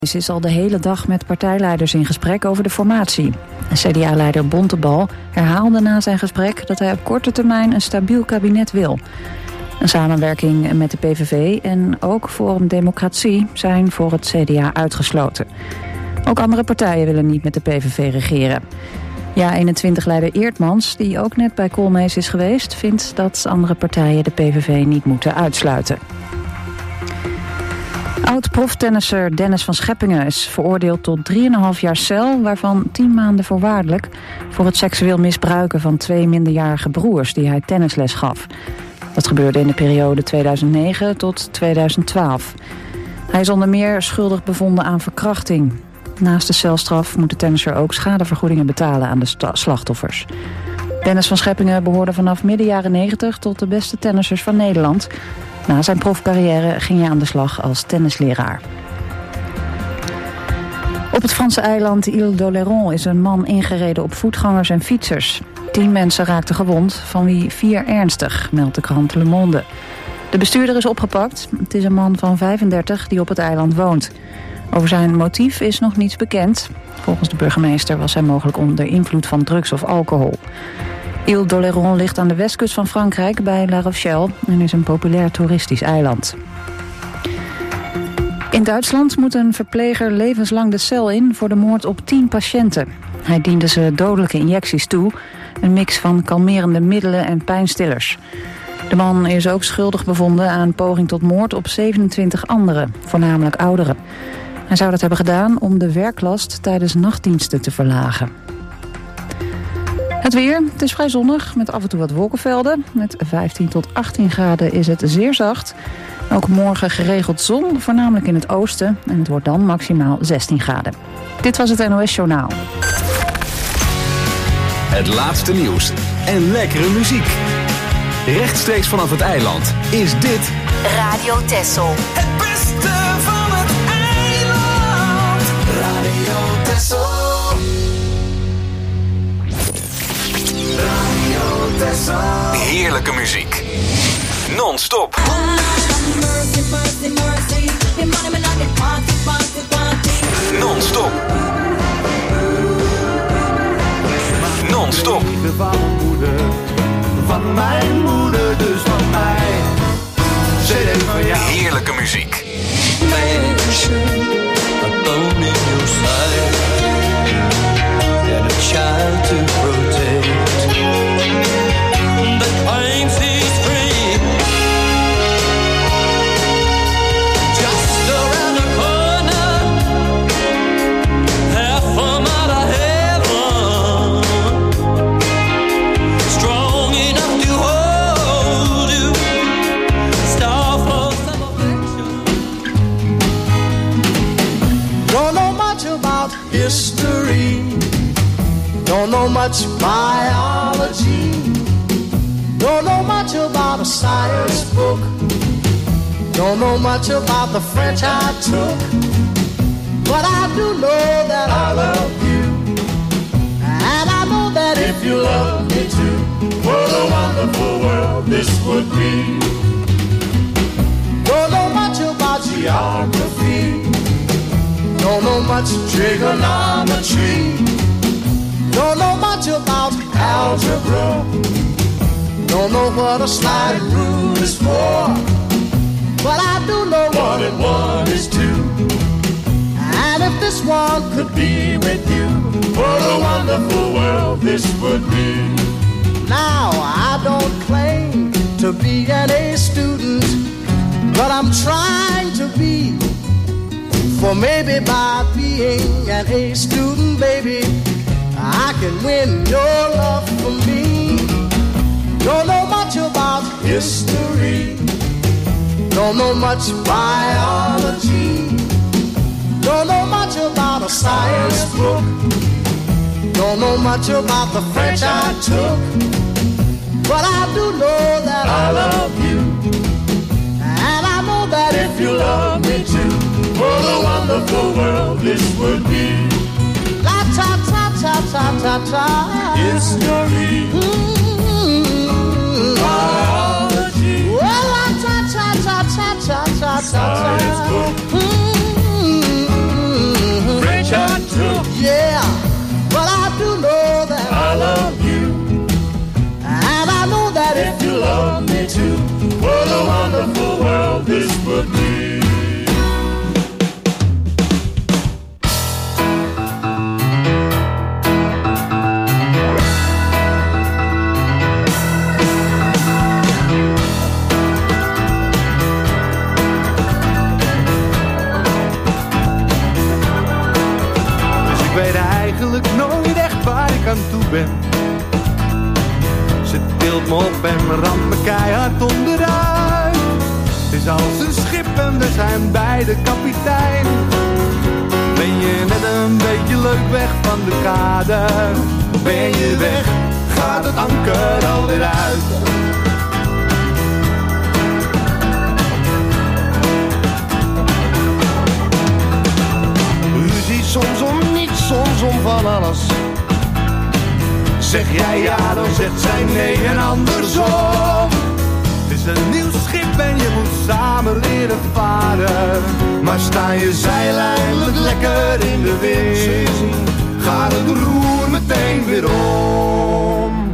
Ze is al de hele dag met partijleiders in gesprek over de formatie. CDA-leider Bontebal herhaalde na zijn gesprek dat hij op korte termijn een stabiel kabinet wil. Een samenwerking met de PVV en ook Forum Democratie zijn voor het CDA uitgesloten. Ook andere partijen willen niet met de PVV regeren. JA21-leider Eertmans, die ook net bij Koolmees is geweest, vindt dat andere partijen de PVV niet moeten uitsluiten. Oud-proftennisser Dennis van Scheppingen is veroordeeld tot 3,5 jaar cel, waarvan 10 maanden voorwaardelijk, voor het seksueel misbruiken van 2 minderjarige broers die hij tennisles gaf. Dat gebeurde in de periode 2009 tot 2012. Hij is onder meer schuldig bevonden aan verkrachting. Naast de celstraf moet de tennisser ook schadevergoedingen betalen aan de slachtoffers. Dennis van Scheppingen behoorde vanaf midden jaren 90 tot de beste tennissers van Nederland. Na zijn profcarrière ging hij aan de slag als tennisleraar. Op het Franse eiland Île d'Oléron is een man ingereden op voetgangers en fietsers. 10 mensen raakten gewond, van wie 4 ernstig, meldt de krant Le Monde. De bestuurder is opgepakt. Het is een man van 35 die op het eiland woont. Over zijn motief is nog niets bekend. Volgens de burgemeester was hij mogelijk onder invloed van drugs of alcohol. Île d'Oléron ligt aan de westkust van Frankrijk bij La Rochelle en is een populair toeristisch eiland. In Duitsland moet een verpleger levenslang de cel in voor de moord op 10 patiënten. Hij diende ze dodelijke injecties toe, een mix van kalmerende middelen en pijnstillers. De man is ook schuldig bevonden aan een poging tot moord op 27 anderen, voornamelijk ouderen. Hij zou dat hebben gedaan om de werklast tijdens nachtdiensten te verlagen. Het weer, het is vrij zonnig met af en toe wat wolkenvelden. Met 15 tot 18 graden is het zeer zacht. Ook morgen geregeld zon, voornamelijk in het oosten. En het wordt dan maximaal 16 graden. Dit was het NOS Journaal. Het laatste nieuws en lekkere muziek. Rechtstreeks vanaf het eiland is dit Radio Texel. Het beste van het eiland. Radio Texel. Radio Texel. heerlijke muziek. Non-stop. Non-stop. Non-stop. Van mijn moeder, dus van mij. CD van jou. Heerlijke muziek. A bone in your side and a child to protect that claims he's free. Just around the corner, half a mile of heaven, strong enough to hold you, star for celebration. Don't know much about history. Don't know much biology. Don't know much about a science book. Don't know much about the French I took. But I do know that I love you. And I know that if you love me too, what a wonderful world this would be. Don't know much about geography. Don't know much trigonometry. Don't know much about algebra. Don't know what a sliding rule is for. But I do know 1 and 1 is 2. And if this one could be with you, what a wonderful world this would be. Now I don't claim to be an A student, but I'm trying to be. For maybe by being an A student, baby, I can win your love for me. Don't know much about history. Don't know much biology. Don't know much about a science book. Don't know much about the French I took. But I do know that I love you. And I know that if you love me too, what a wonderful world this would be. La ta ta ta ta ta ta. History. Biology. Well, la ta ta ta ta ta ta ta. Science book. too. Yeah, but I do know that I love you. And I know that if you love me too, what a wonderful world this would be. Nooit echt waar ik aan toe ben. Ze tilt me op en ramt me keihard onderuit. Het is als een schip en we zijn beide kapitein. Ben je net een beetje leuk weg van de kade? Ben je weg, gaat het anker alweer uit. Ruzie soms om niets, soms om van alles. Zeg jij ja, dan zegt zij nee en andersom. Het is een nieuw schip en je moet samen leren varen. Maar sta je zeil eindelijk lekker in de wind, gaat het roer meteen weer om.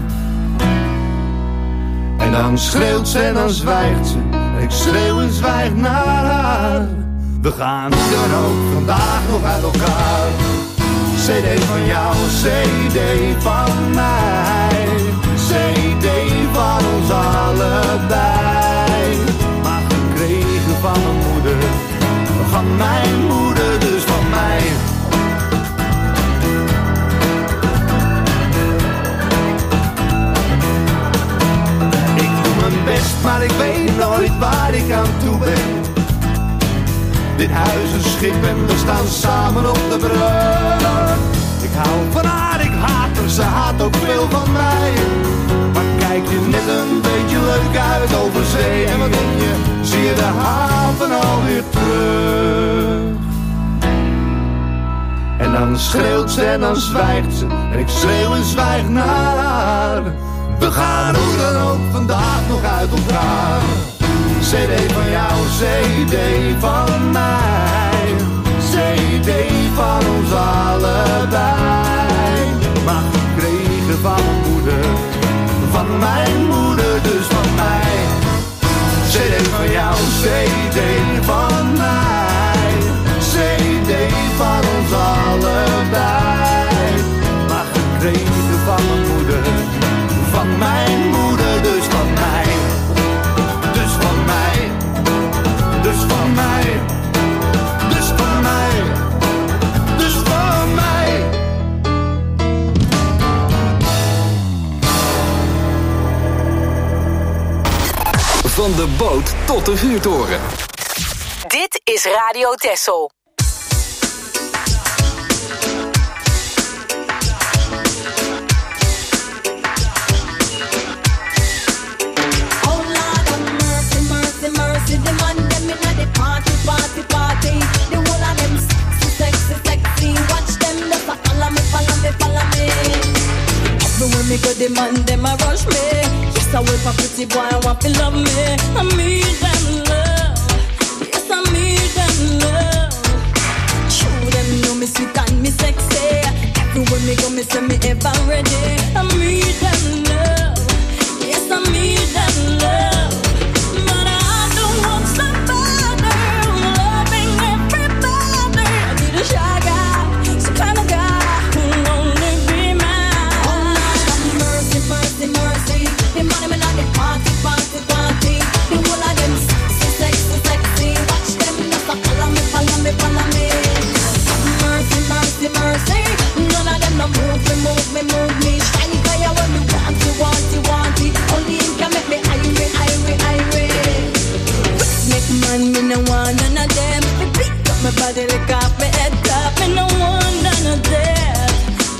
En dan schreeuwt ze en dan zwijgt ze. Ik schreeuw en zwijg naar haar. We gaan dan ook vandaag nog uit elkaar. CD van jou, CD van mij. CD van ons allebei. Maar gekregen van mijn moeder. Van mijn moeder, dus van mij. Ik doe mijn best, maar ik weet nooit waar ik aan toe ben. Dit huis een schip en we staan samen op de brug. Ik hou van haar, ik haat haar, ze haat ook veel van mij. Maar kijk je net een beetje leuk uit over zee. En wat denk je, zie je de haven alweer terug. En dan schreeuwt ze en dan zwijgt ze. En ik schreeuw en zwijg naar haar. We gaan hoe dan ook vandaag nog uit elkaar. CD van jou, CD van mij. CD van ons allebei. Maar gekregen van mijn moeder. Van mijn moeder, dus van mij. CD van jou, CD van mij. CD van ons allebei. Maar gekregen van mijn moeder. Van mijn moeder, dus van mij. Dus van mij, dus van mij, dus van mij, dus van mij. Van de boot tot de vuurtoren. Dit is Radio Texel. Mercy, the man them inna the party. The whole of them sexy. Watch them just follow me. Everywhere me go, the man them a rush me. Yes, I wait for pretty boy, I want to love me. I need them love. Yes, I need them love. Show them know me sweet and me sexy. Everywhere me go, me say me ever ready. I need them love. Yes, I need them love. Move me, shine fire when you want it. Only you can make me irate. Make man, me no want none of them. Me pick up my body, lick off my head top. Me no want none of them.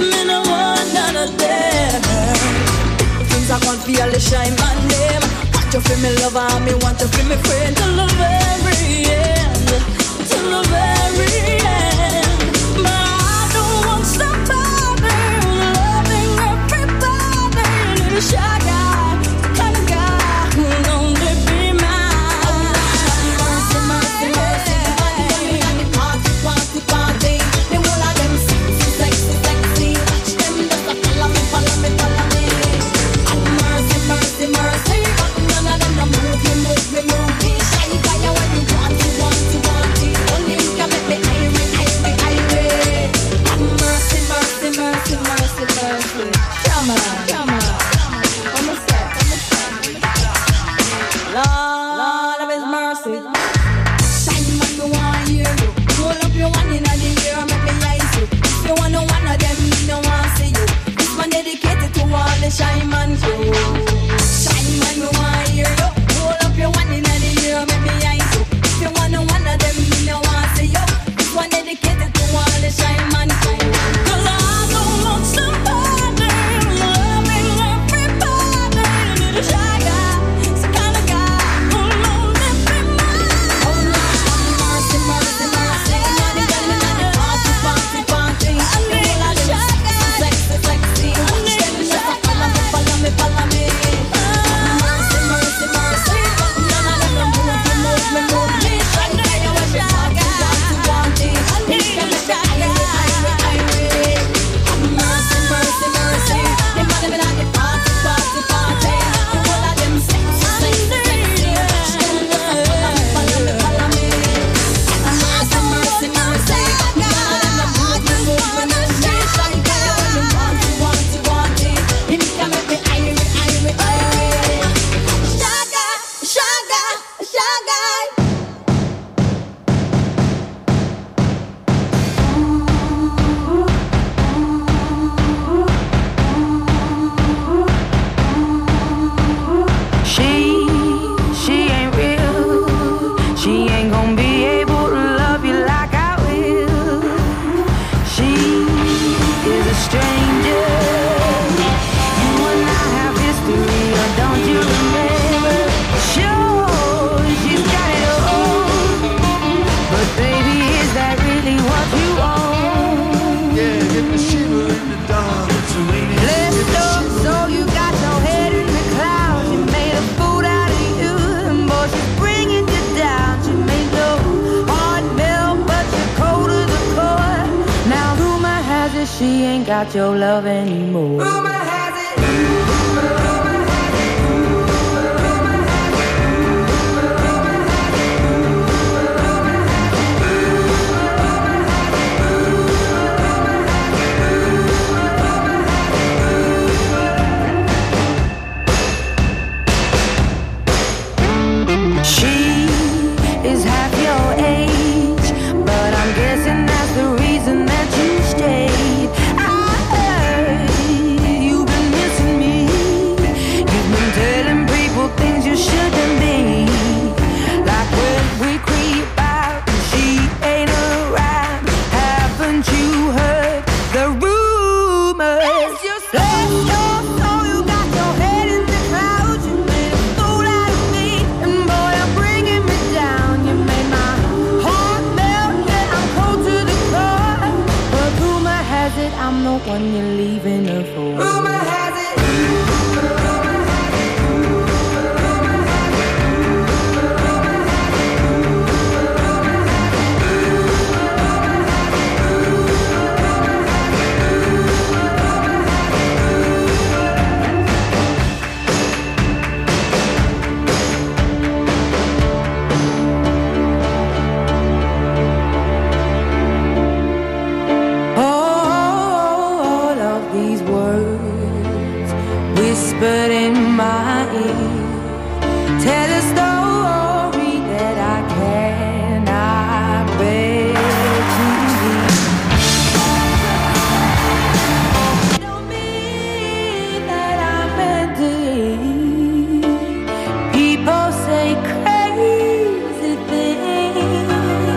Things I want for you to shine my name. Want you feel me lover, me want you feel me friend. Till the very end, till the very end. But I don't want somebody loving everybody. Little shy guy, the kind of guy who'll only be mine. Mercy, mercy, mercy. Party. The whole of them wanna shine man. 'Cause I don't want somebody loving everybody. I need a shy guy, some kind of guy who knows every man. Oh Lord, mercy, mercy, mercy. Money, money, money, party, party, party. I need a shy guy, sexy, sexy. I need a shy guy. Follow me, follow me. Mercy, mercy, mercy. None of them move me, move me, move me. I need a shy guy. I need a shy guy. Mercy, mercy, mercy. They money me like a party, party, party. All of them sexy, sexy, sexy. Follow me, follow me. Mercy, mercy, mercy. None of them move me, move me, move me. Shy guy, you want it, want it, want it. You can make me irie, irie, irie. Shy guy, shy guy, shy guy. She ain't real. She ain't gonna be able to love you like I will. She is a stranger. You and I have history, or don't you remember? Sure, she's got it all, but baby, is that really what you want? Yeah, get the shiver in the dark. Let's go, so you got your head in the clouds. You made a fool out of you, and boy, she's bringing you down. She made your heart melt, but you're cold to the core. Now rumor has it she ain't got your love anymore. Rumor has it. She is half your age, but I'm guessing that's the reason that you stayed. I heard you've been missing me. You've been telling people things you shouldn't be. Like when we creep out and she ain't around. Haven't you heard the rumors? Let's go, so you got your head in the clouds. You made a fool out of me, and boy, you're bringing me down. You made my heart melt, yeah, I'm cold to the core. But rumor has it I'm the one you're leaving her for. Rumor has it. All of these words whispered in my ear tell a story that I cannot bear to hear. Don't mean that I'm empty. People say crazy things.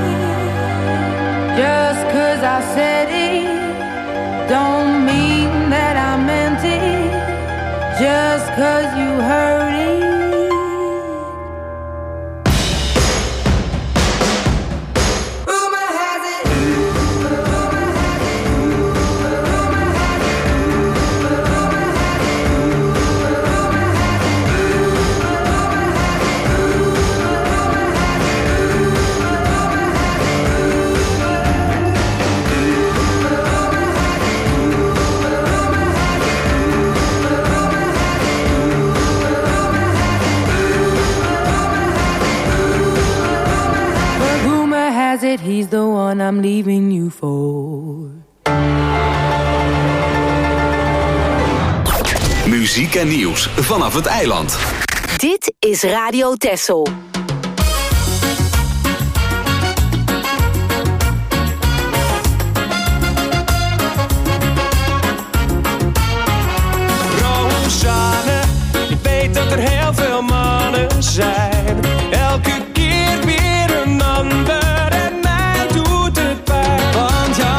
Just 'cause I said it don't mean that I meant it. Just 'cause you heard it. Rumor has it. Rumor has it. Rumor has it. Rumor has it. Rumor has it. It, he's the one I'm leaving you for. Muziek en nieuws vanaf het eiland. Dit is Radio Texel. Rosanne, je weet dat er heel veel mannen zijn. Elke keer weer een ander en mij doet het pijn. Want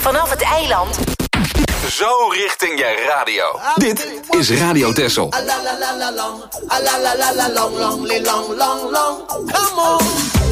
vanaf het eiland. Zo richting je radio. Dit is Radio Texel. Come on.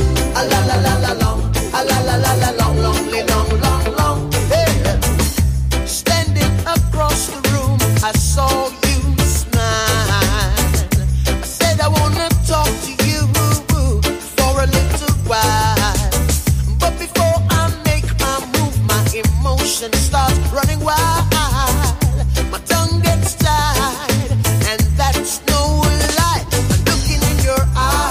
Hey. Standing across the room, I saw you smile. I said I wanna talk to you for a little while. But before I make my move, my emotions start running wild. My tongue gets tied, and that's no lie. I'm looking in your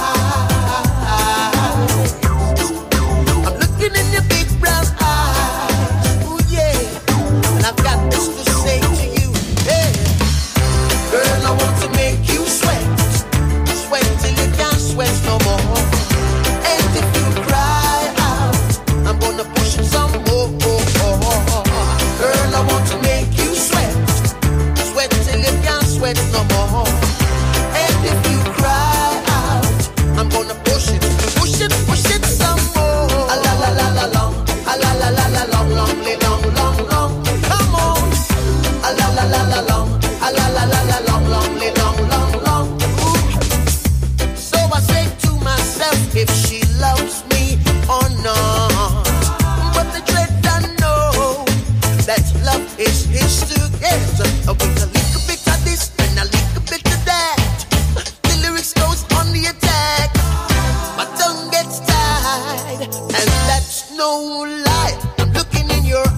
eyes. I'm looking in your big brown eyes. Ooh, yeah. And I've got this to say to you. Hey, girl, I want to make you sweat. Sweat till you can't sweat no more. And if you cry out, I'm gonna push it some more. Girl, I want to make you sweat. Sweat till you can't sweat no more. And if you cry out, I'm gonna push it some more. A la la la la long, a la la la la long, long, long, long, long. Come on. A la la la la long, a la la la la long, long, long, long, long. Ooh. So I say to myself, if she loves me or not. But the dread I know that love is his to get. With a little bit of this and a little bit of that, the lyrics goes on the attack. My tongue gets tied, and that's no lie. I'm looking in your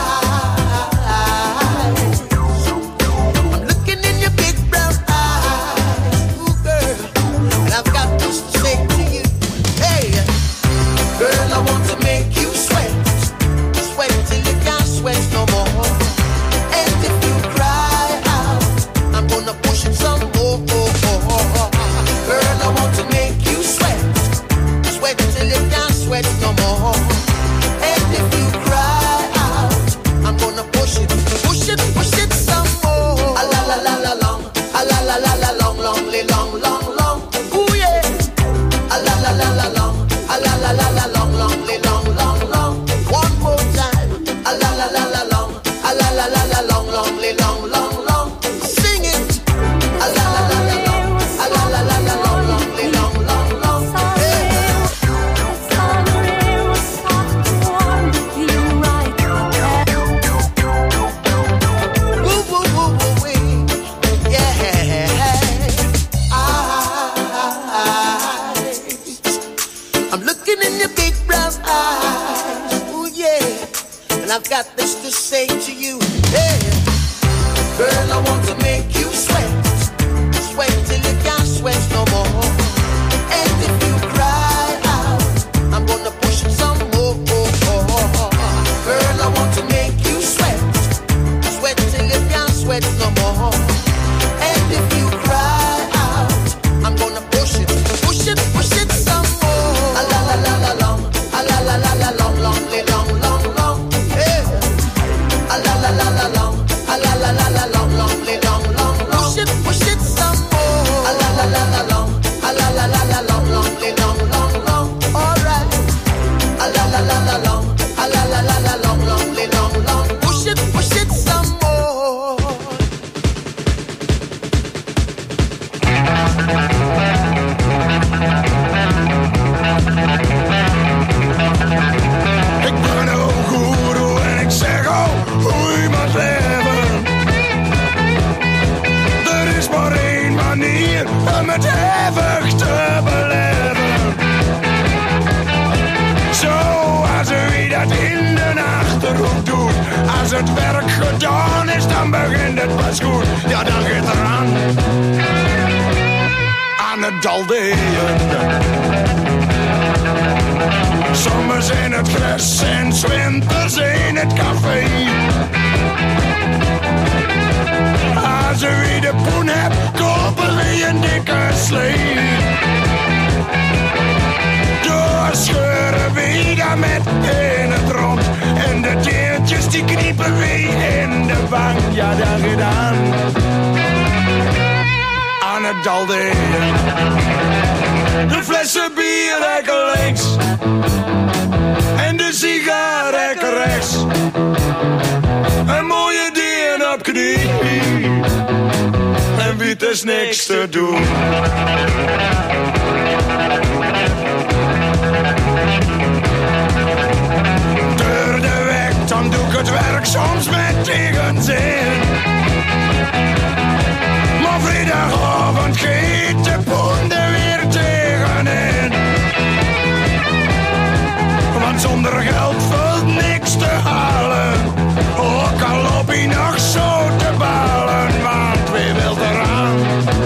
eyes. I'm looking in your big brown eyes. Ooh, girl, and I've got this to say to you. Hey, girl, I want to make you sweat. Sweat till you can't sweat no more. And if you cry out, I'm gonna push it some more. Girl, I want to make you sweat. Sweat till you can't sweat no more. And if you cry out, I'm gonna push it some more. A la la la la long, a la la la la long, long, long, long, long. Ooh yeah. A la la la la long, a la la la la long, long, long, long, long. One more time. A la la la la long, a la la la la long, long, long, long, long. Sing it. A la la la la long, a la la la la long, long, long, long, long. Hey. Woo, woo, woo, woo, wee. Yeah. I'm looking in your big brown eyes. Ooh, yeah. And I've got this to say to you. Hey, girl, I want to make you sweat. Sweat till you can't sweat no more. And if you cry out, I'm gonna push it some more. Girl, I want to make you sweat. Sweat till you can't sweat no more. And if you cry out, I'm gonna push it some more. A la la la la long, a la la la la long, long, long, long, long. Hey. A la la la la long, a la la la la long, long, long, long, long. Push it some more. A la la la la long, a la la la la long, long, long, long, long. All right. A la la la la long, a la la la la long, long, long, long. Push it some more. Ik ben een goeroe en ik zeg hoe je moet leven. Er is maar één manier om het hevig te beleven. Zoals u dat in de Achterhoek doet. Als het werk gedaan is, dan begint het pas goed. Ja, dan gaat het eraan. Aan het dalderen. Zomers in het gras en 's winters in het café. Als u de poen hebt, kopen we een dikke slee. Doorscheuren we daar met in het rond. En de deeltjes die kniepen we in de bank. Ja, dat gedaan. Aan het dalderen. De flessen bier rekken links. En de sigaretten rechts. is niks te doen. Door de weg, dan doe ik het werk soms met tegenzin. Maar vrijdagavond giet de poende weer tegenin. Want zonder geld valt niks te halen. Ook al loop je nog zo te balen. Want wie wil eraan?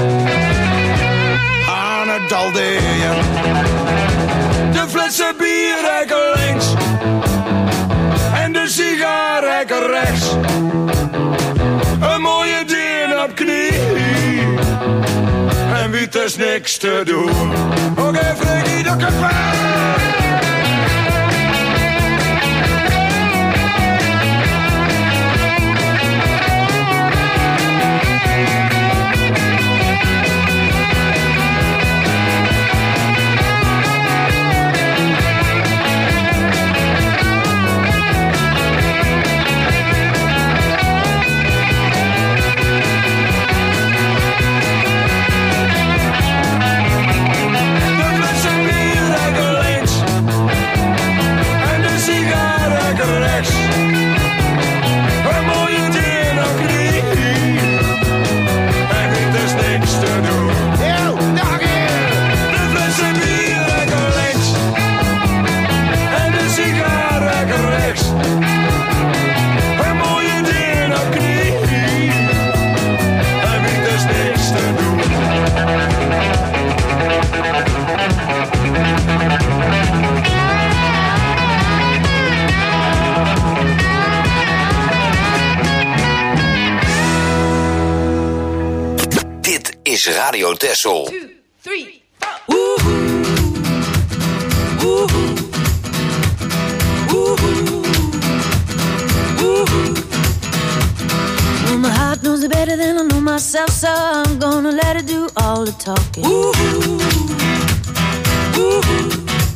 Aan het daldeën. De flessen bier rijken links. En de sigaar rijken rechts. Een mooie dien op knie. En wie is niks te doen. Oké, Freddy, dat kan is Radio Texel. 2, 3, 4. Woohoo. Woohoo. Woohoo. Woohoo. Well, my heart knows it better than I know myself, so I'm gonna let it do all the talking. Woohoo. Woohoo.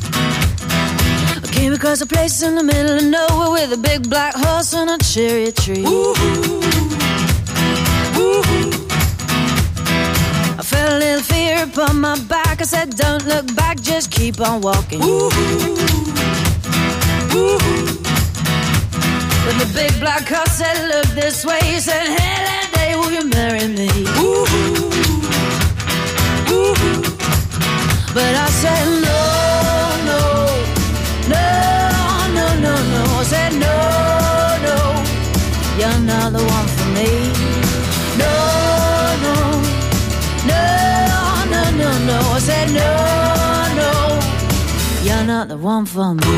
I came across a place in the middle of nowhere with a big black horse and a cherry tree. Woohoo. Woohoo. I felt a little fear upon my back. I said, don't look back, just keep on walking. Woo-hoo. Woo-hoo. But the big black horse said, look this way. He said, hey, that day, will you marry me? Woo-hoo. Woo-hoo. But I said, no, no, no, no, no, no. I said, no, no, you're not the one for me. No, no. No, no, no, no. I said no, no. You're not the one for me.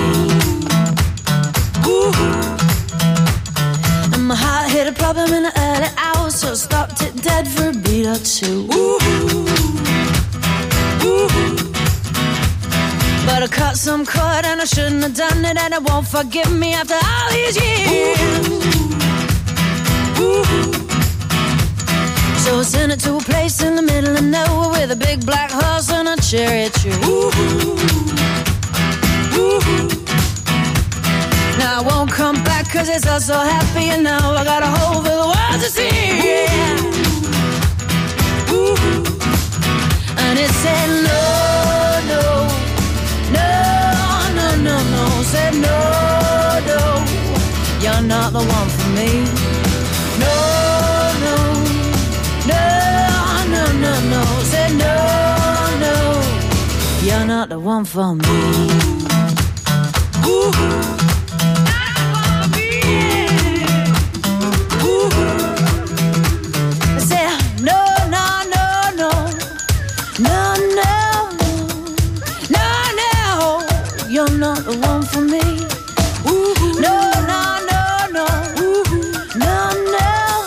Ooh. And my heart hit a problem in the early hours, so I stopped it dead for a beat or two. Ooh. Ooh. But I cut some cord and I shouldn't have done it, and it won't forgive me after all these years. Ooh. So I sent it to a place in the middle of nowhere with a big black horse and a cherry tree. Woo-hoo. Woo-hoo. Now I won't come back cause it's all so happy, and now I got a hole for the world to see. Yeah. Woo-hoo. And it said no, no, no, no, no, no. Said no, no, you're not the one for me. No, no. No, no, no, no, said no, no, you're not the one for me. Ooh. I said no, no, no, no, no, no, no, no, you're not the one for me. Ooh. No, no, no, no, no, no.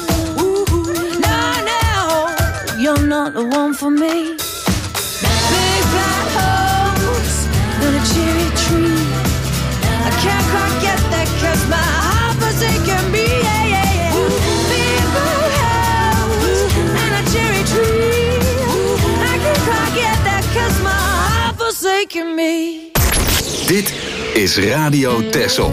You're not the one for me. Big black horse and a cherry tree. I can't quite get that cause my heart forsaken me. Yeah, yeah, yeah. Big black horse and a cherry tree. I can't quite get that cause my heart forsaken me. Dit is Radio Texel.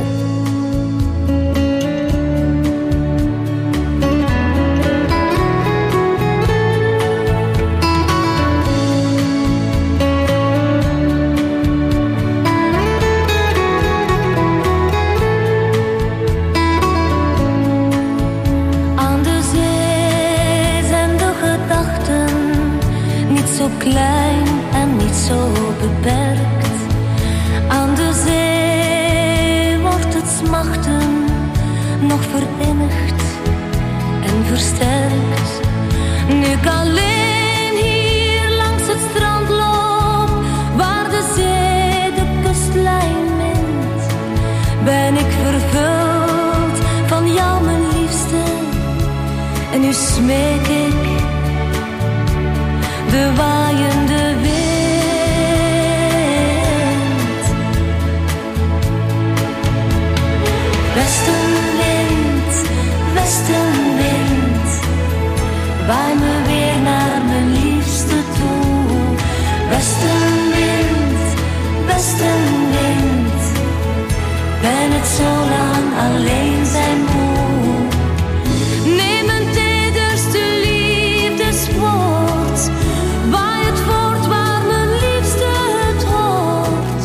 machten nog verenigd en versterkt. Nu ik alleen hier langs het strand loop, waar de zee de kustlijn mint, ben ik vervuld van jou, mijn liefste. En nu smeek ik de waaiende wind. Westenwind, westenwind, waai me weer naar mijn liefste toe. Westenwind, westenwind, ben het zo lang alleen zijn moe. Neem een tederste liefdeswoord, waai het voort waar mijn liefste het hoort.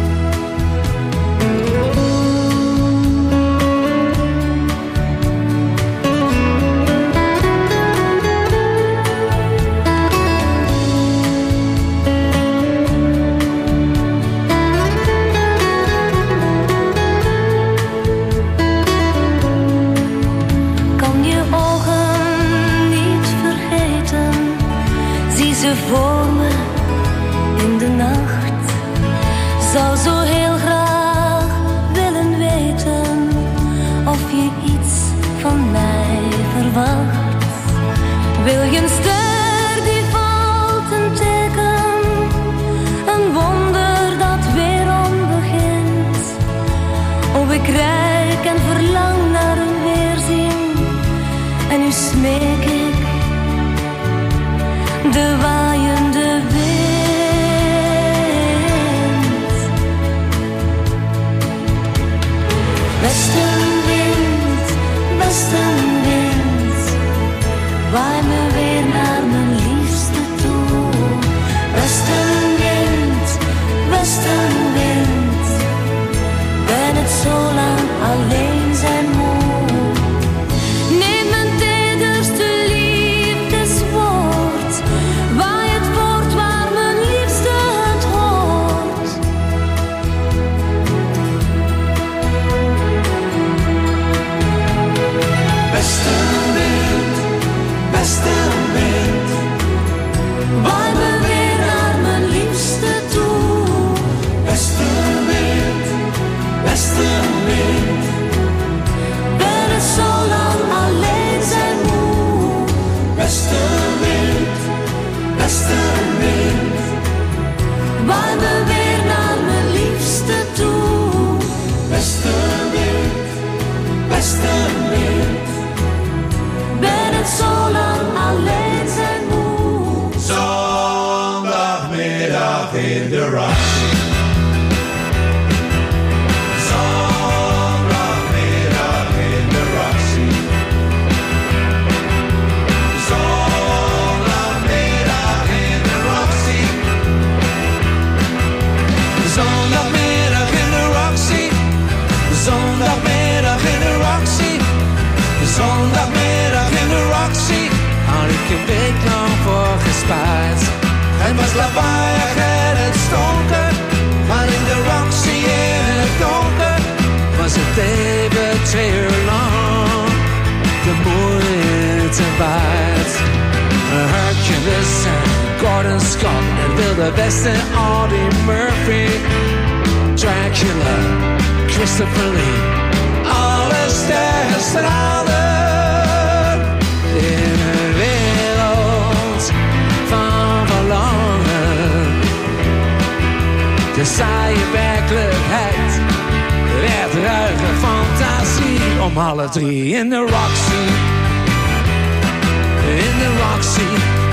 Voor me in de nacht, zou zo heel graag willen weten of je iets van mij verwacht. Wil je een ster die valt, een teken, een wonder dat weerom begint? Oh, ik reik en verlang naar een weerzien, en nu smeek ik de waaiende wind. Westenwind, westenwind, waai me weer naar mijn liefste toe. Westenwind, westenwind, ben het zo lang alleen zijn moe. Neem mijn tederste liefdeswoord, waai het voort waar mijn liefste het hoort. Westenwind, westenwind, Waai me weer naar mijn liefste toe. Westenwind, westenwind, Ben het zo lang alleen zijn moe. westenwind, westenwind, Waai me weer naar mijn liefste toe. westenwind, westenwind. Ben het zo lang alleen zijn moe. Zondagmiddag in de Roxy. Zondagmiddag in de Roxy. Zondagmiddag in de Roxy. Zondagmiddag in de Roxy. Zondagmiddag in de Roxy. Zondagmiddag in de Roxy. Had ik een week lang voor gespaard. Het was lawaaiig en het stonker, maar in de Roxy in het donker Was het even 2 uur lang de moeite waard. Hercules en Gordon Scott, het Wilde Westen, Audie Murphy, Dracula, Christopher Lee. alle sterren stralen In een wereld van verlangen. De saaie werkelijkheid werd ruige fantasie. Om 2:30 in de Roxy. In de Roxy.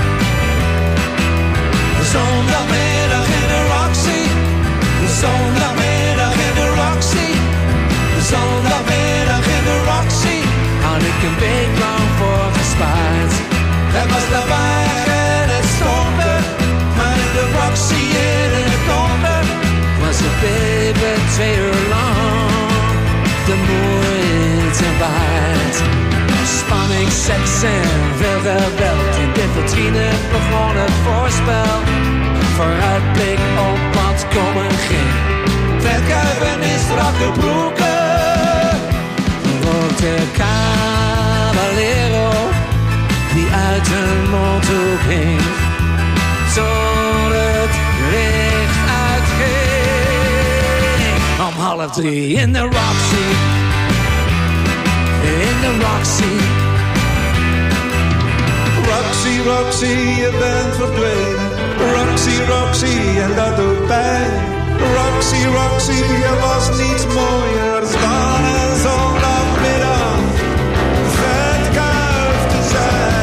Zondagmiddag in de Roxy. Zondagmiddag in de Roxy. Zondagmiddag in de Roxy. Had ik een week lang voor gespaard. Het was lawaaiig en het stonker, maar in de Roxy in het donker Was het even 2 uur lang de moeite waard. Spanning, seks en veel geweld. In de vitrine begon het voorspel. Vooruitblik op wat komen ging. verkuiven in strakke broeken. reality in the Roxy. In the Roxy. Roxy, Roxy, je bent verdwenen. Roxy, Roxy, en dat doet pijn. Roxy, Roxy, je was niets mooier dan een zondagmiddag vet kuif te zijn.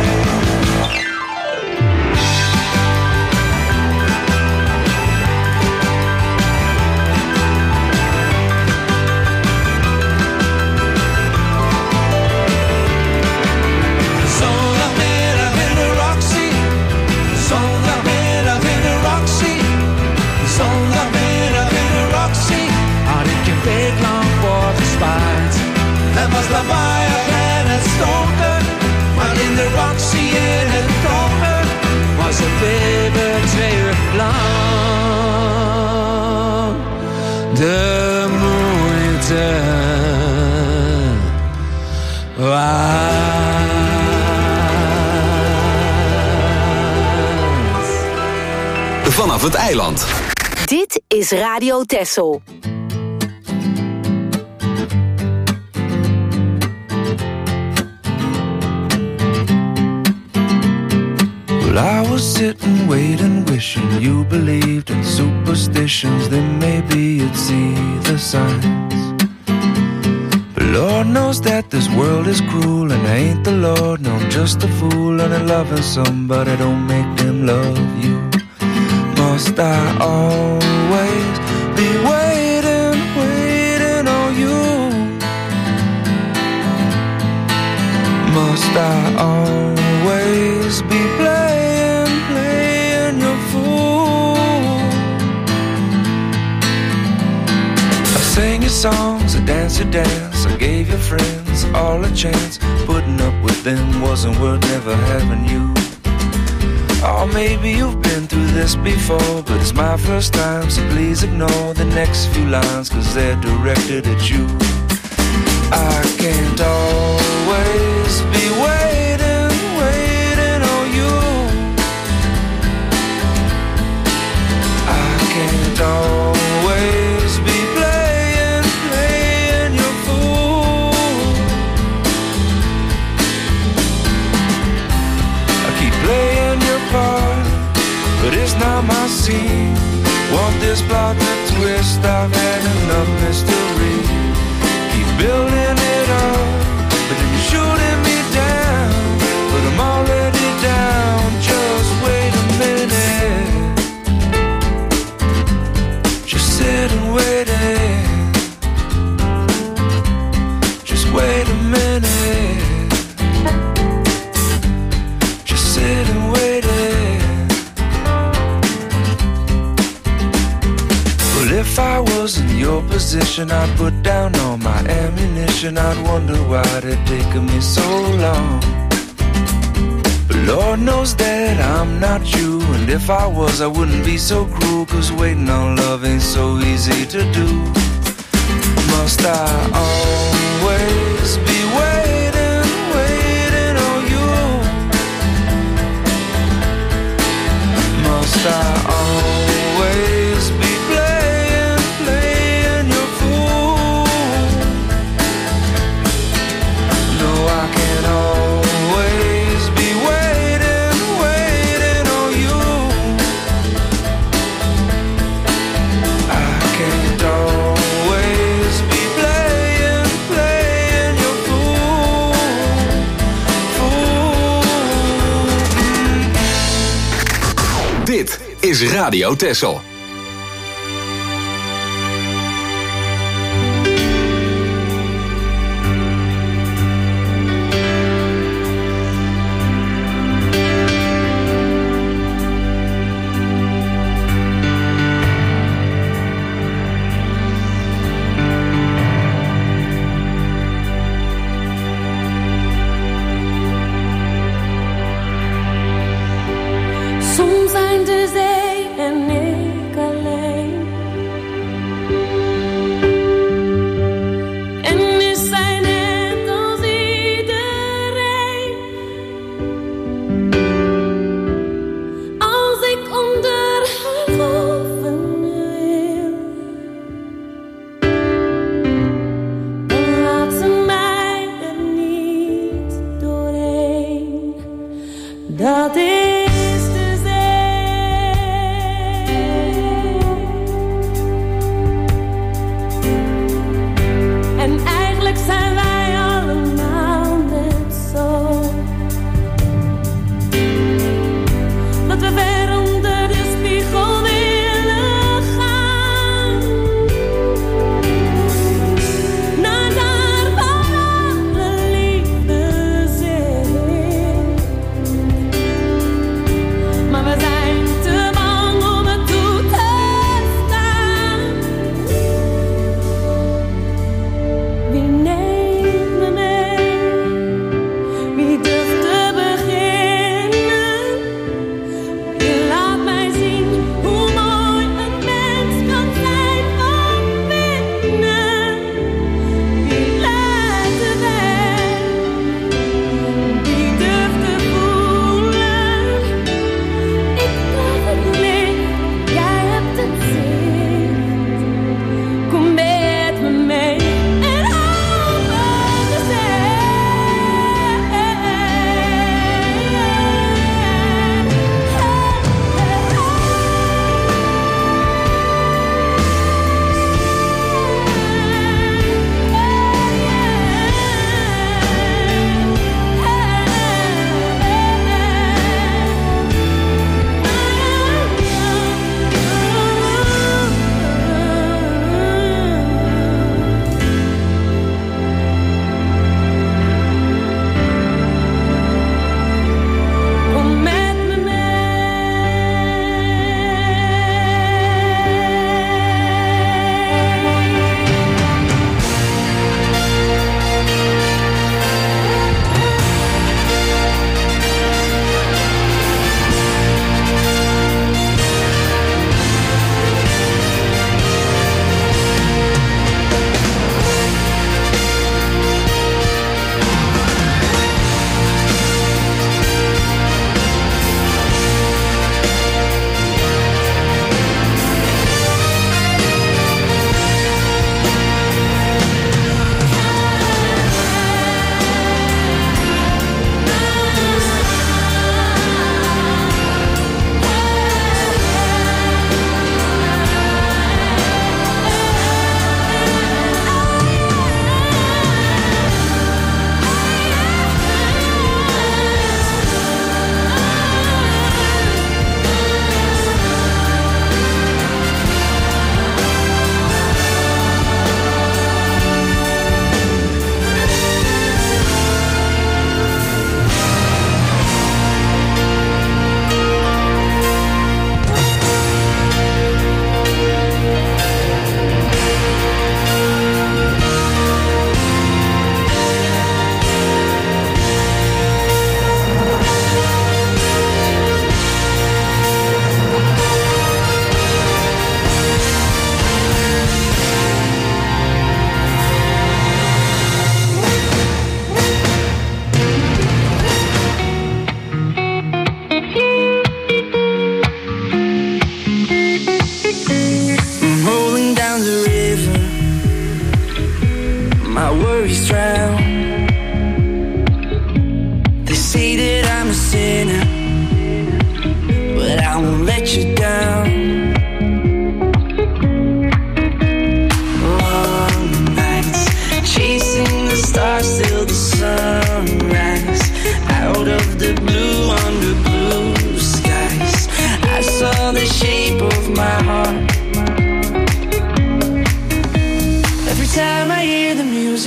Zondagmiddag in de Roxy. Zondagmiddag in de Roxy. Zondagmiddag in de Roxy. Had ik een week lang voor gespaard. Het was lawaaiig en het stonker. Maar in de Roxy in het donker was het even 2 uur lang de moeite waard. Vanaf het eiland. Dit is Radio Texel. Well, I was sitting, waiting, wishing you believed in superstitions. Then maybe you'd see the signs. But Lord knows that this world is cruel, and I ain't the Lord, no, I'm just a fool. And loving somebody don't make them love you. Must I always be waiting, waiting on you? Must I always be playing, playing your fool? I sang your songs, I danced your dance, I gave your friends all a chance. Putting up with them wasn't worth never having you. Or maybe you've been through this before, but it's my first time, so please ignore the next few lines, 'cause they're directed at you. I can't always be waiting, waiting on you. I can't always be playing, playing your fool. I keep playing your part, but it's not my scene. Want this plot to twist, I've had enough mystery. Keep building it up, but then you're shooting me down. But I'm already down, just wait a minute. Just sit and wait it. Just wait a minute. Just sit and wait it. Well, if I was in your position, I'd put down all my ammunition. I'd wonder why it taken me so long. But Lord knows that I'm not you, and if I was, I wouldn't be so cruel, 'cause waiting on love ain't so easy to do. Must I always be waiting, waiting on you? Must I always be playing, playing your fool? No, I can't always be waiting, waiting on you. I can't always be playing, playing your fool, fool. Dit is Radio Texel. Soms zijn de zee en ik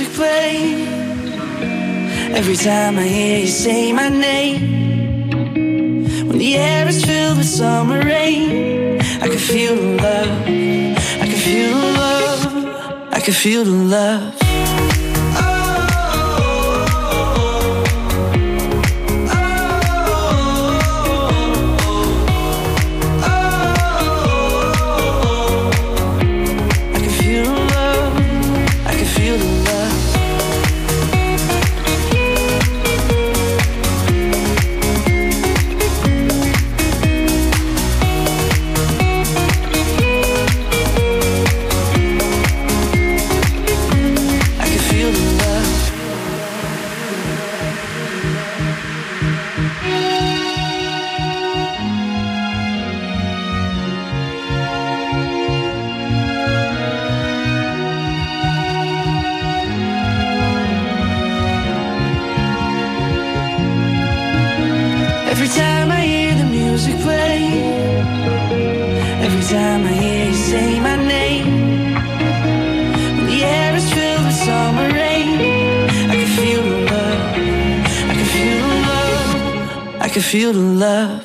music play, every time I hear you say my name, when the air is filled with summer rain, I can feel the love, I can feel the love, I can feel the love. Every time I hear the music play, every time I hear you say my name, when the air is filled with summer rain, I can feel the love, I can feel the love, I can feel the love.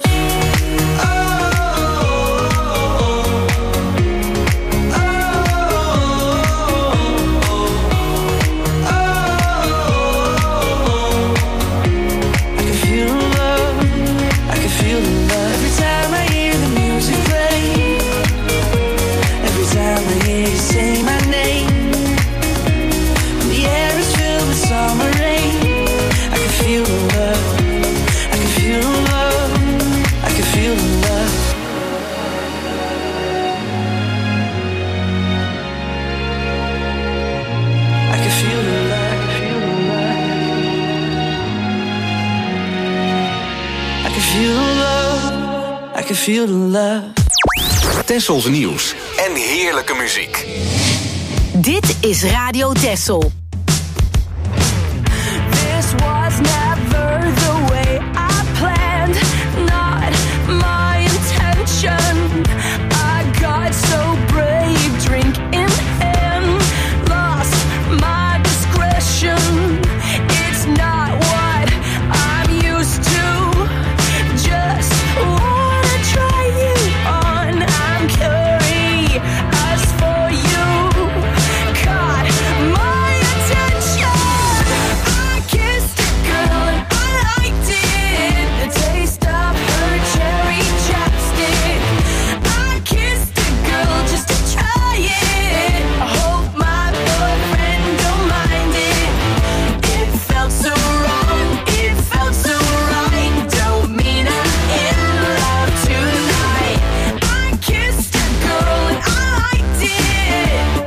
Say my name, the air is filled with summer rain, I can feel the love, I can feel the love, I can feel the love. I can feel the love, I can feel the love, I can feel the love. Tessels nieuws en heerlijke muziek. Dit is Radio Tessel. This was never the way I planned, not my intention. I got so brave, drink in hand, lost my discretion. It's not what I'm used to, just wanna try you on. I'm curious for you, caught my attention. I kissed a girl and I liked it, the taste of her cherry chapstick. I kissed a girl just to try it, I hope my boyfriend don't mind it. It felt so wrong, it felt so right, don't mean I'm in love tonight. I kissed a girl and I liked it,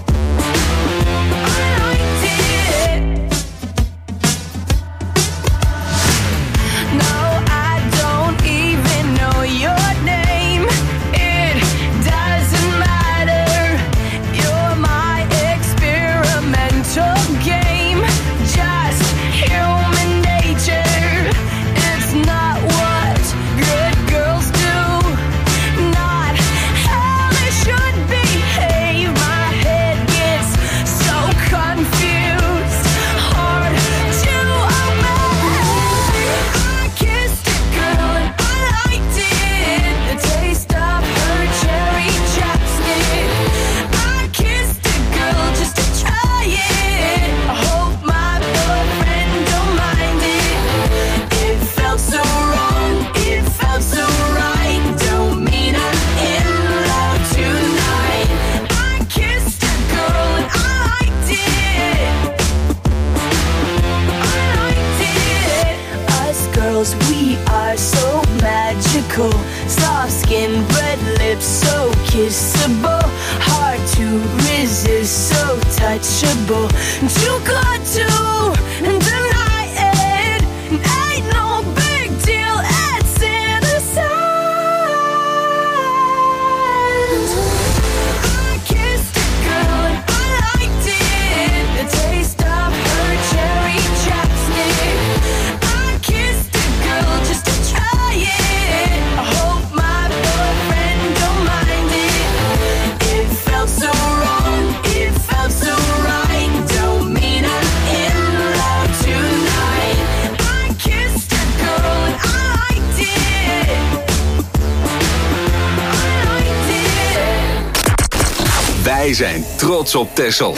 I liked it. No, I don't even know your name, it doesn't matter. You're my experimental game, just human nature. It's not what good girls do, not how they should behave. My head gets so confused, hard to obey. I kissed a girl and I liked it, the taste of her cherry chapstick. I kissed a girl just to try it, I hope my boyfriend don't mind it. It felt so wrong, it felt so right, don't mean I'm in love tonight. I kissed a girl and I liked it, I liked it. Us girls, we are so magical, soft skin, red lips, so kissable, hard to resist, so touchable, too good to deny it. Ain't no big deal, it's innocent. I kissed a girl and I liked it, the taste of her cherry chapstick. I kissed a girl just to try it, I hope my boyfriend don't mind it. It felt so wrong, it felt so right, don't mean Wij zijn trots op Texel.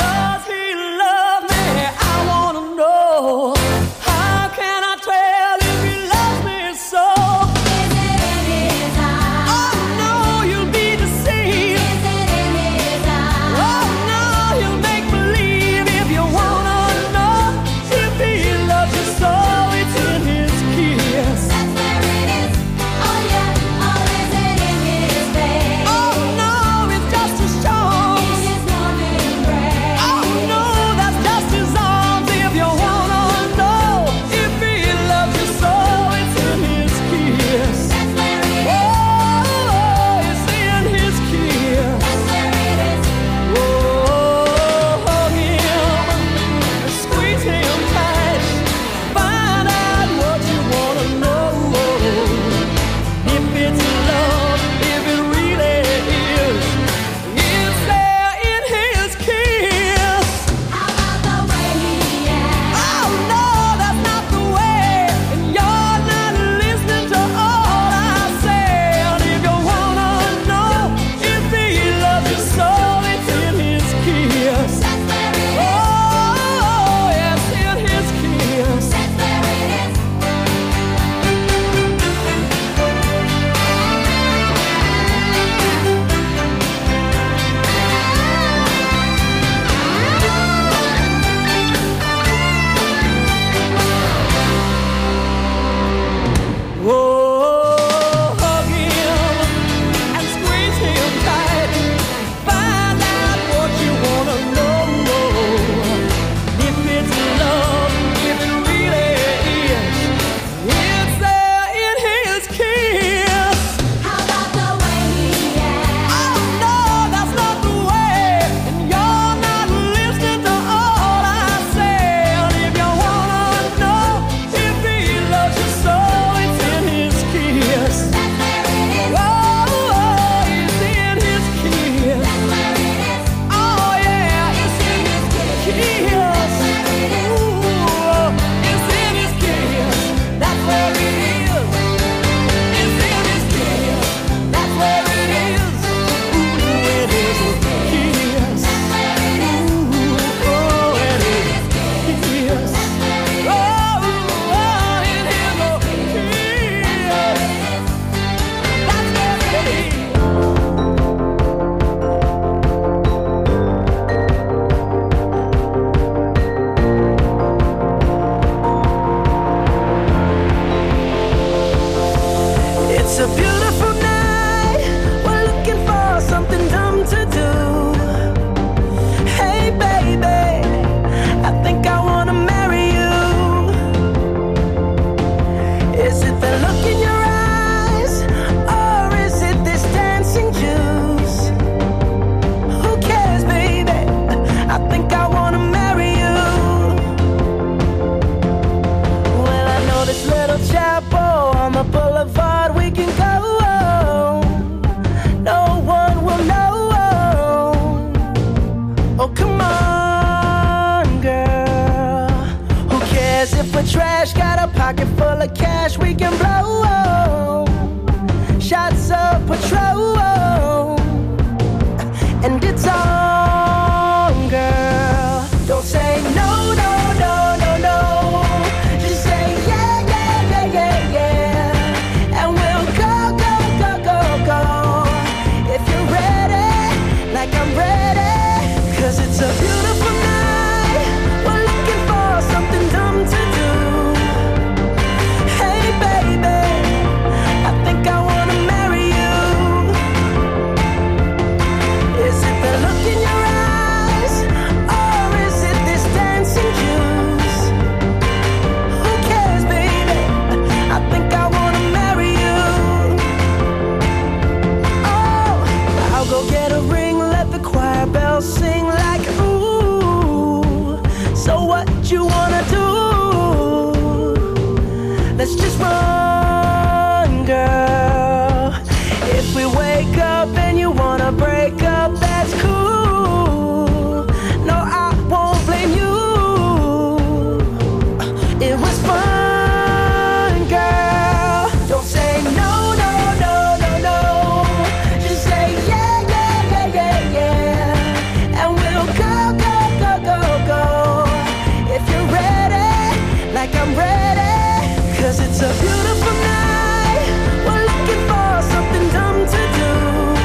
'Cause it's a beautiful night. We're looking for something dumb to do.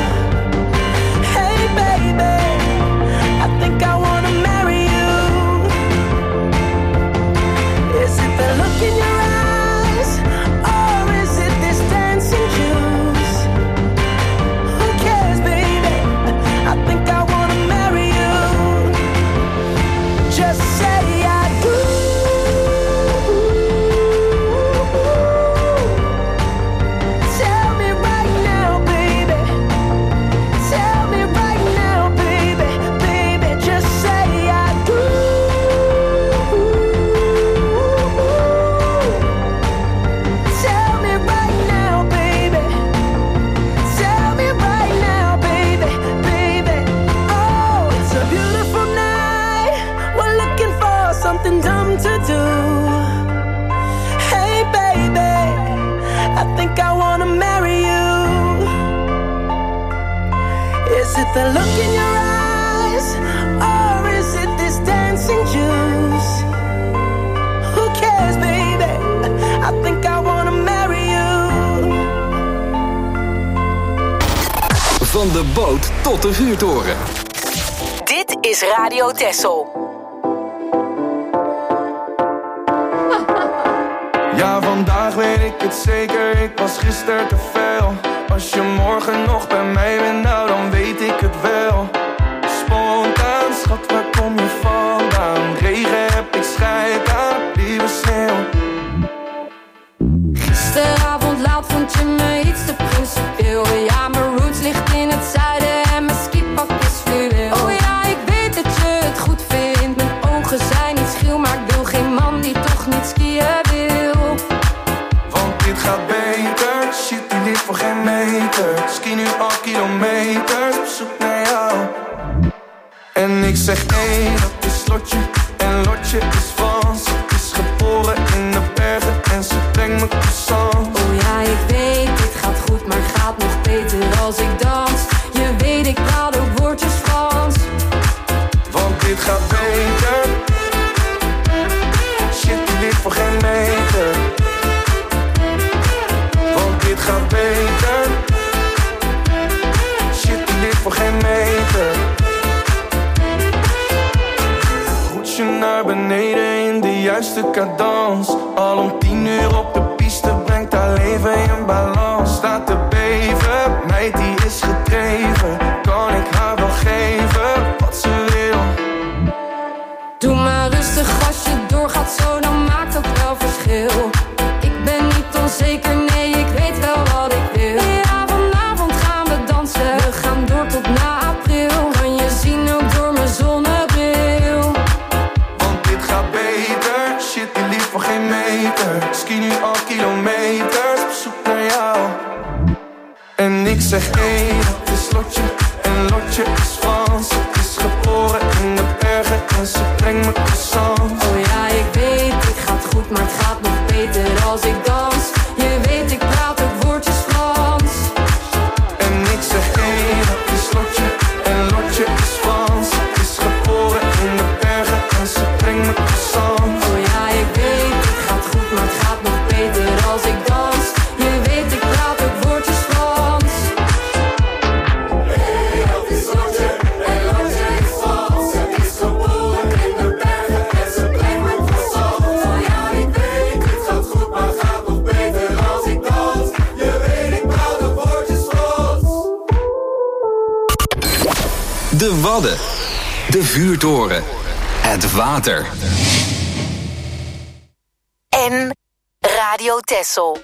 Hey baby, I think I wanna marry you. Is it the look in your eyes, or is it this dancing juice? Who cares, baby? I think I wanna marry you. Just say I do. Tell me right now, baby. Tell me right now, baby. Baby, just say I do. Tell me right now, baby. Tell me right now, baby. Baby, oh, it's a beautiful night. We're looking for something dumb to do. Hey baby, I think I wanna marry you. Is it the look in your eyes, or is it this dancing juice? Who cares, baby? I think I wanna marry you. Van de boot tot de vuurtoren. Dit is Radio Texel. Ja, vandaag weet ik het zeker, ik was gisteren te veel. Als je morgen nog bij mij bent, nou dan weet ik het wel. Spontaan, schat, waar kom je vandaan? Regen heb ik scheid aan, lieve sneeuw. Gisteravond laat vond je me iets te principieel. Ja, mijn roots ligt in het zuiden en mijn skipak is fluweel. Oh ja, ik weet dat je het goed vindt. Mijn ogen zijn niet schil, maar ik wil geen man die toch niet skiën wil. Want dit gaat beter, shit die ligt voor geen meter. Ski nu al kilometers, op zoek naar jou. En ik zeg nee, dat is Lotje, en Lotje is Frans. Is geboren in de bergen en ze brengt me croissant. Oh ja, ik weet, dit gaat goed, maar gaat nog beter als ik dans. Je weet, ik praat ook woordjes Frans. Want dit gaat beter, shit die ligt voor geen meter. Want dit gaat beter, shit die ligt voor geen meter. Roetje naar beneden in de juiste cadans. Al om 10 uur op de piste brengt haar leven in balans. Staat te beven, meid die is gedreven. Kan ik haar wel geven wat ze wil? Doe maar rustig als je doorgaat zo, dan maakt dat wel verschil. Ik ben niet onzeker, nee, ik weet wel wat ik wil. Ja, vanavond gaan we dansen, we gaan door tot na april. Kan je zien ook door mijn zonnebril. Want dit gaat beter, shit die ligt voor geen meter. Ski nu al kilometers, op zoek naar jou. En ik zeg hey, dat is Lotje, en Lotje is Frans. Is geboren in de bergen en ze brengt me croissant. Oh ja, ik weet, dit gaat goed, maar het gaat nog beter als ik dans. Je weet, ik praat ook woordjes Frans. En ik zeg hey, dat is Lotje, en Lotje is Frans. Is geboren in de bergen en ze brengt me croissant. Oh ja, ik weet, dit gaat goed, maar het gaat nog beter als ik dans. Je weet, ik praat ook woordjes Frans. Hey, dat is Lotje, en Lotje is Frans. Ze is geboren in de bergen en ze brengt me croissant. Oh ja, ik weet, het gaat goed, maar gaat nog beter als ik dans. Je weet, ik praat ook woordjes Frans. De Wadden. De vuurtoren. Het water. En Radio Texel.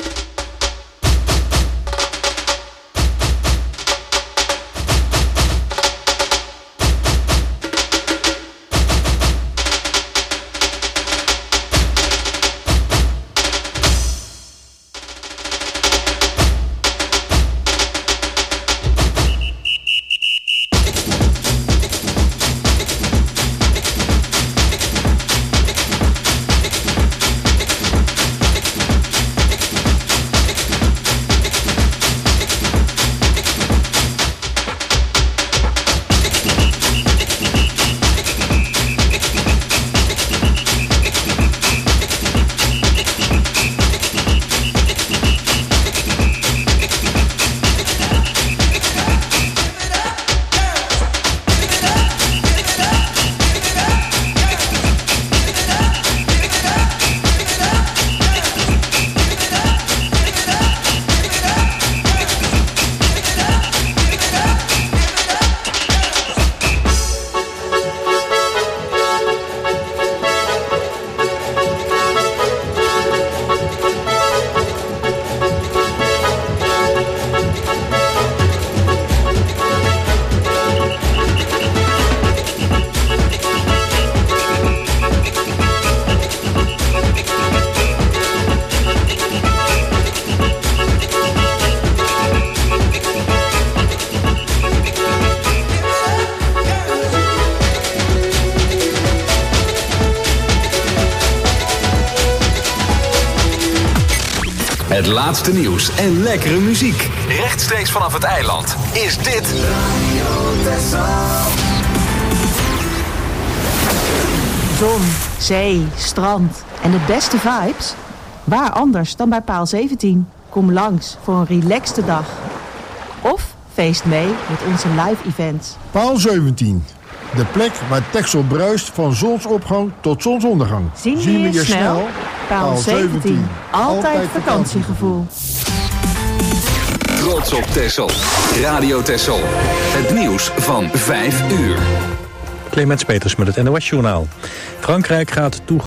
Het laatste nieuws en lekkere muziek. Rechtstreeks vanaf het eiland is dit Zon, zee, strand en de beste vibes? Waar anders dan bij Paal 17? Kom langs voor een relaxte dag. Of feest mee met onze live events. Paal 17. De plek waar Texel bruist van zonsopgang tot zonsondergang. Zien we je snel? Paal 17. Altijd vakantiegevoel. Trots op Texel. Radio Texel. Het nieuws van 5 uur. Clemens Peters met het NOS-journaal. Frankrijk gaat toe